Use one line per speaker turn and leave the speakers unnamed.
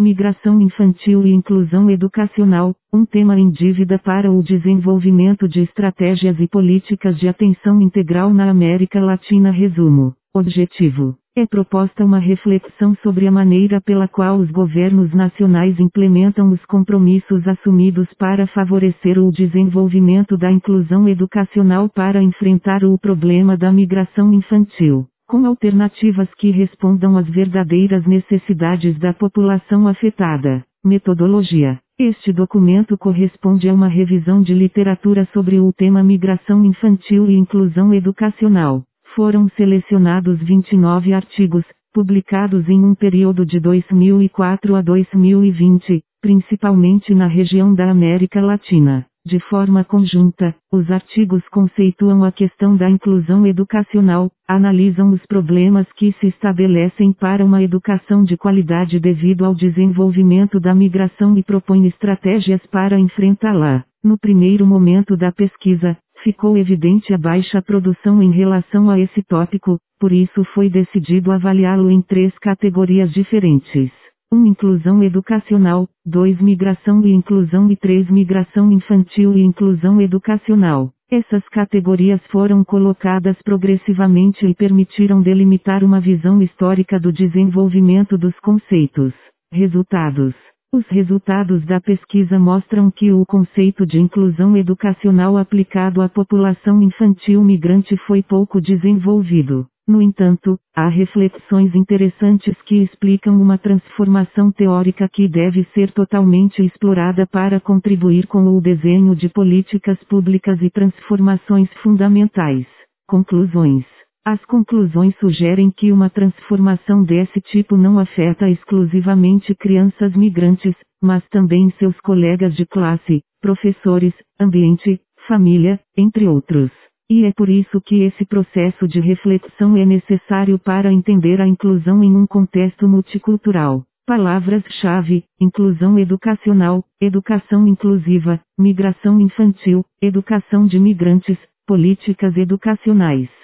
Migração infantil e inclusão educacional, um tema em dívida para o desenvolvimento de estratégias e políticas de atenção integral na América Latina. Resumo. Objetivo. É proposta uma reflexão sobre a maneira pela qual os governos nacionais implementam os compromissos assumidos para favorecer o desenvolvimento da inclusão educacional para enfrentar o problema da migração infantil, com alternativas que respondam às verdadeiras necessidades da população afetada. Metodologia. Este documento corresponde a uma revisão de literatura sobre o tema migração infantil e inclusão educacional. Foram selecionados 29 artigos, publicados em um período de 2004 a 2020, principalmente na região da América Latina. De forma conjunta, os artigos conceituam a questão da inclusão educacional, analisam os problemas que se estabelecem para uma educação de qualidade devido ao desenvolvimento da migração e propõem estratégias para enfrentá-la. No primeiro momento da pesquisa, ficou evidente a baixa produção em relação a esse tópico, por isso foi decidido avaliá-lo em 3 categorias diferentes. 1. Inclusão educacional, 2. Migração e inclusão e 3. Migração infantil e inclusão educacional. Essas categorias foram colocadas progressivamente e permitiram delimitar uma visão histórica do desenvolvimento dos conceitos. Resultados. Os resultados da pesquisa mostram que o conceito de inclusão educacional aplicado à população infantil migrante foi pouco desenvolvido. No entanto, há reflexões interessantes que explicam uma transformação teórica que deve ser totalmente explorada para contribuir com o desenho de políticas públicas e transformações fundamentais. Conclusões. As conclusões sugerem que uma transformação desse tipo não afeta exclusivamente crianças migrantes, mas também seus colegas de classe, professores, ambiente, família, entre outros. E é por isso que esse processo de reflexão é necessário para entender a inclusão em um contexto multicultural. Palavras-chave: inclusão educacional, educação inclusiva, migração infantil, educação de migrantes, políticas educacionais.